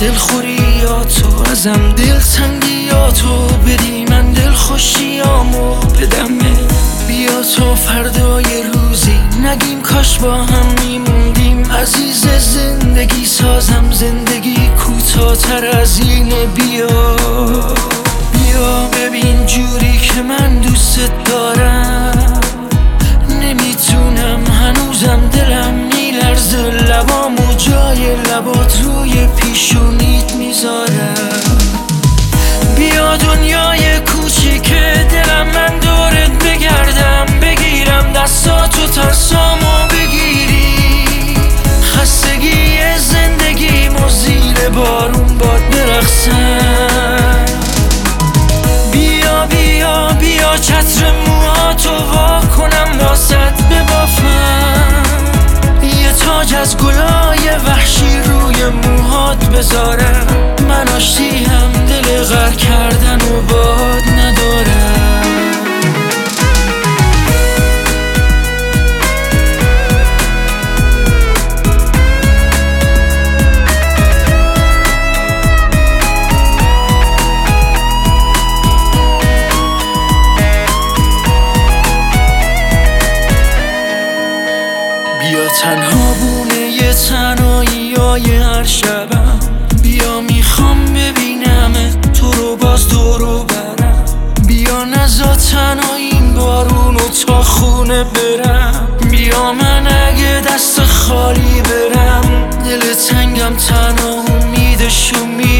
دلخوریاتو ازم، دلتنگیاتو بدی من دلخوشیامو بدم. بیا تو فردای روزی نگیم کاش با هم میموندیم. عزیز زندگی سازم زندگی کوتاه‌تر از اینه. بیا ببین جوری که من دوست دارم. نمیتونم هنوزم دلم میلرزه، لبامو جای لبات روی پیشونیت میذارم. بیا دنیای کوچیکه دلم من دورت بگردم، بگیرم دستاتو ترسامو بگیری. خستگی زندگیمو زیر بارون باد برقصم. بیا چتر موهاتو وا کنم واسط ببافم. یه تاج از گلای وحشی روی موهات بذارم. من آشتی هم دل غر کردن و باد ندارم. بیا تنها بونه یه تنهاییای هر شبم. بیا میخوام ببینمت تو رو باز دورو برم. بیا نزا تنها این بارونو تا خونه برم. بیا من اگه دست خالی برم، دل تنگم تنها امیدشو